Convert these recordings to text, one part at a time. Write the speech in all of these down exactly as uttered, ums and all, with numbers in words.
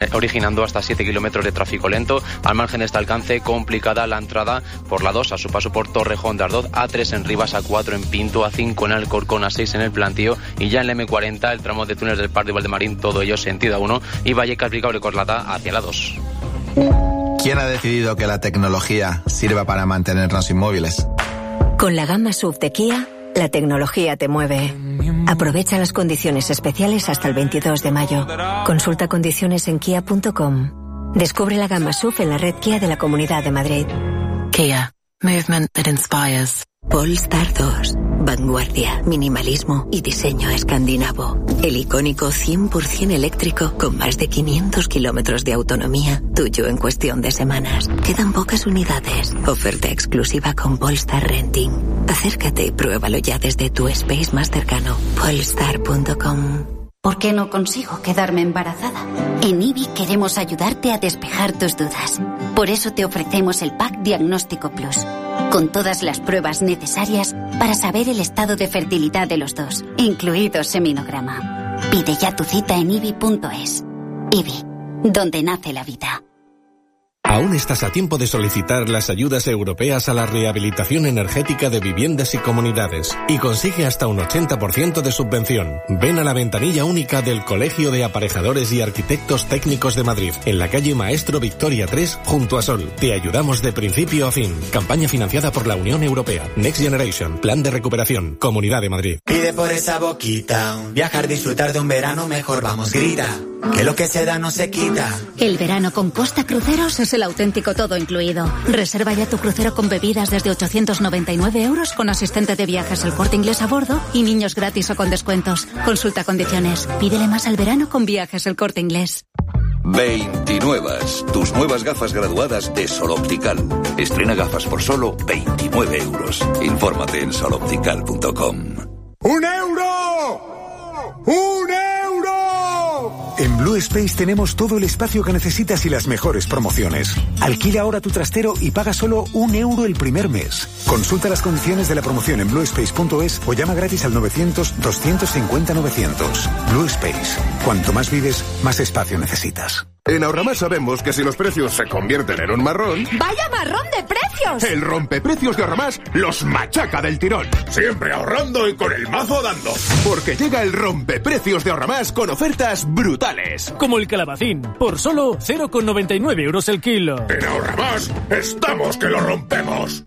originando hasta siete kilómetros de tráfico lento. Al margen de este alcance, complicada la entrada por la dos a su paso por Torrejón de Ardoz, A tres en Rivas, A cuatro en Pinto, A cinco en Alcorcón, A seis en El Plantío y ya en la eme cuarenta el tramo de túneles del Parque de Valdemarín, todo ello sentido A uno y Vallecas Bricable Corlata hacia la dos. ¿Quién ha decidido que la tecnología sirva para mantenernos inmóviles? Con la gama S U V de Kia, la tecnología te mueve. Aprovecha las condiciones especiales hasta el veintidós de mayo. Consulta condiciones en kia punto com. Descubre la gama S U V en la red Kia de la Comunidad de Madrid. Kia. Movement that inspires. Polestar dos. Vanguardia, minimalismo y diseño escandinavo. El icónico cien por ciento eléctrico con más de quinientos kilómetros de autonomía, tuyo en cuestión de semanas. Quedan pocas unidades. Oferta exclusiva con Polestar Renting. Acércate y pruébalo ya desde tu space más cercano. polestar punto com. ¿Por qué no consigo quedarme embarazada? En I B I queremos ayudarte a despejar tus dudas. Por eso te ofrecemos el Pack Diagnóstico Plus, con todas las pruebas necesarias para saber el estado de fertilidad de los dos, incluido seminograma. Pide ya tu cita en I B I punto es. I B I, donde nace la vida. Aún estás a tiempo de solicitar las ayudas europeas a la rehabilitación energética de viviendas y comunidades y consigue hasta un ochenta por ciento de subvención. Ven a la ventanilla única del Colegio de Aparejadores y Arquitectos Técnicos de Madrid, en la calle Maestro Victoria tres, junto a Sol. Te ayudamos de principio a fin. Campaña financiada por la Unión Europea. Next Generation. Plan de recuperación. Comunidad de Madrid. Pide por esa boquita. Viajar, disfrutar de un verano mejor. Vamos, grita. Que lo que se da no se quita. El verano con Costa Cruceros es el auténtico todo incluido. Reserva ya tu crucero con bebidas desde ochocientos noventa y nueve euros con asistente de viajes El Corte Inglés a bordo y niños gratis o con descuentos. Consulta condiciones. Pídele más al verano con Viajes El Corte Inglés. veintinuevas, tus nuevas gafas graduadas de Sol Optical. Estrena gafas por solo veintinueve euros. Infórmate en sol optical punto com. ¡Un euro! ¡Un euro! En Blue Space tenemos todo el espacio que necesitas y las mejores promociones. Alquila ahora tu trastero y paga solo un euro el primer mes. Consulta las condiciones de la promoción en blue space punto es o llama gratis al novecientos, doscientos cincuenta, novecientos. Blue Space. Cuanto más vives, más espacio necesitas. En Ahorramás sabemos que si los precios se convierten en un marrón... ¡Vaya marrón de precios! El rompeprecios de Ahorramás los machaca del tirón. Siempre ahorrando y con el mazo dando. Porque llega el rompeprecios de Ahorramás con ofertas brutales. Como el calabacín, por solo cero coma noventa y nueve euros el kilo. En Ahorramás estamos que lo rompemos.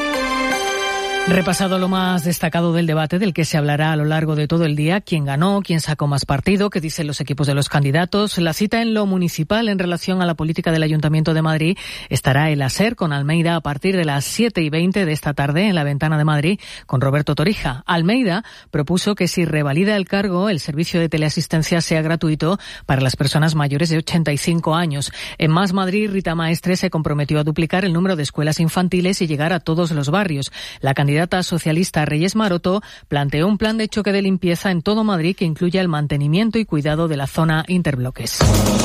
Repasado lo más destacado del debate, del que se hablará a lo largo de todo el día, quién ganó, quién sacó más partido, qué dicen los equipos de los candidatos. La cita en lo municipal en relación a la política del Ayuntamiento de Madrid estará el ASER con Almeida a partir de las siete y veinte de esta tarde en la Ventana de Madrid con Roberto Torija. Almeida propuso que si revalida el cargo, el servicio de teleasistencia sea gratuito para las personas mayores de ochenta y cinco años. En Más Madrid, Rita Maestre se comprometió a duplicar el número de escuelas infantiles y llegar a todos los barrios. La candidata socialista Reyes Maroto planteó un plan de choque de limpieza en todo Madrid que incluya el mantenimiento y cuidado de la zona interbloques.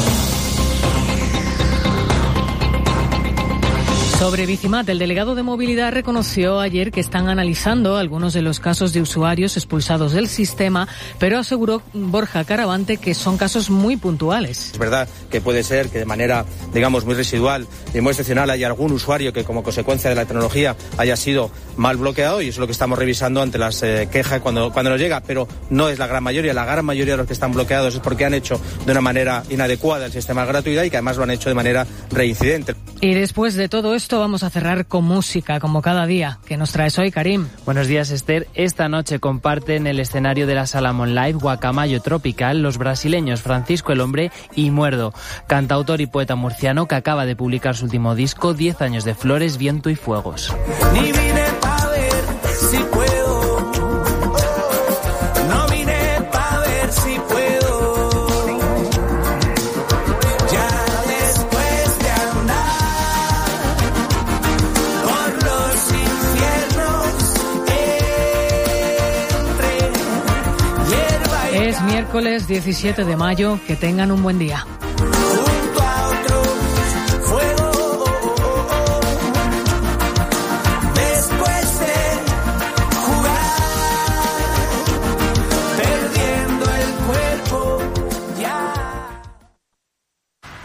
Sobre Bicimat, el delegado de movilidad reconoció ayer que están analizando algunos de los casos de usuarios expulsados del sistema, pero aseguró Borja Caravante que son casos muy puntuales. Es verdad que puede ser que de manera, digamos, muy residual y muy excepcional haya algún usuario que como consecuencia de la tecnología haya sido mal bloqueado y eso es lo que estamos revisando ante las eh, quejas cuando, cuando nos llega, pero no es la gran mayoría. La gran mayoría de los que están bloqueados es porque han hecho de una manera inadecuada el sistema de gratuidad y que además lo han hecho de manera reincidente. Y después de todo esto vamos a cerrar con música, como cada día. ¿Qué nos traes hoy, Karim? Buenos días, Esther. Esta noche comparten el escenario de la Salamón Live Guacamayo Tropical los brasileños Francisco el Hombre y Muerdo, cantautor y poeta murciano que acaba de publicar su último disco, Diez años de flores, viento y fuegos. Ni vine pa' ver si puedo, no vine pa' ver si puedo, ya después de andar por los infiernos entre hierba y... Es miércoles diecisiete de mayo, que tengan un buen día.